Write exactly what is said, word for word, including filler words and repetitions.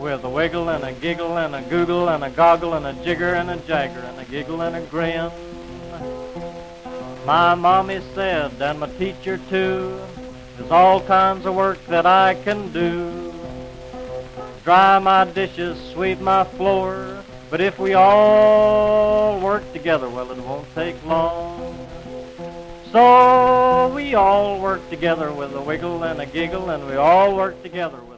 with a wiggle and a giggle and a google and a goggle and a jigger and a jagger and a giggle and a grin. My mommy said, and my teacher too, there's all kinds of work that I can do. Dry my dishes, sweep my floor, but if we all work together, well, it won't take long. So we all work together with a wiggle and a giggle, and we all work together with